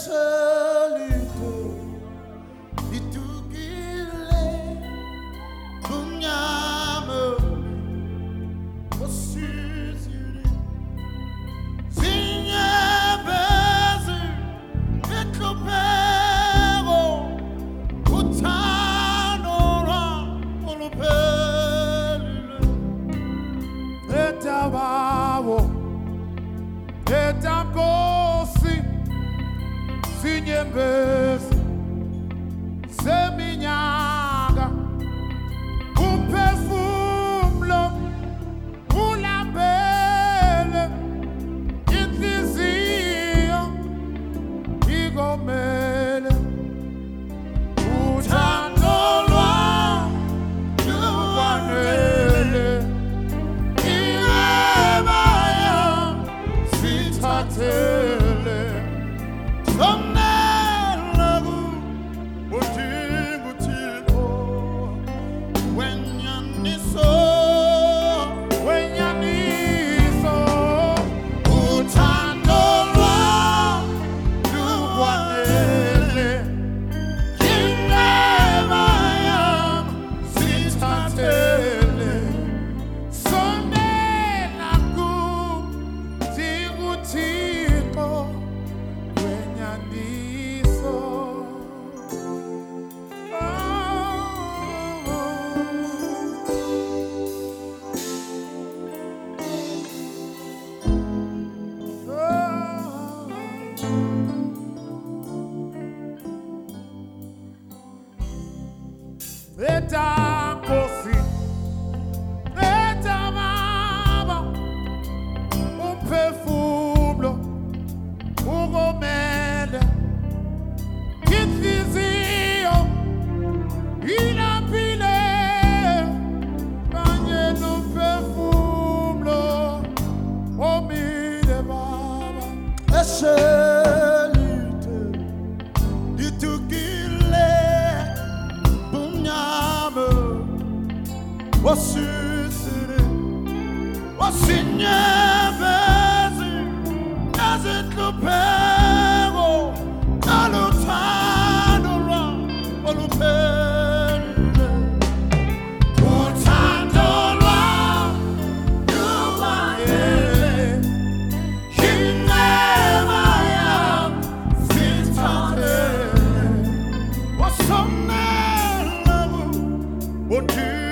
eselito litukile bunyama osizili zinyebezi eklopero utanora olupelile etababo etankosi sinyembezi seminyaka umphefumulo ulambele inhliziyo igomele uthando lwami lukwanele ingceba yami sithathele somnela udinga uthixo wenyaniso uthando lwami lukwanele ingceba yami sithathele sondela kudinga uthixo wenyaniso. Etankosi, etamama, umphefumulo ugomele, inhliziyo ilambile, kanye nomphefumulo omile baba. eselito litukile bunyama osizili wasinyebezi ezinhlupheko naluthando lwami oluphelile uthando lwami lubayele ingceba yami sithathele wasomnela udinga